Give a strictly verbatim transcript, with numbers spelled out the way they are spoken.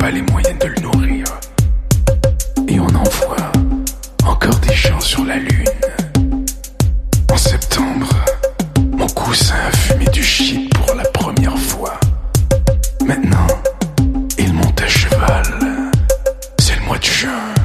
pas les moyens de le nourrir. Et on envoie encore des gens sur la lune. En septembre, mon cousin a fumé du shit pour la première fois. Maintenant, il monte à cheval. C'est le mois de juin.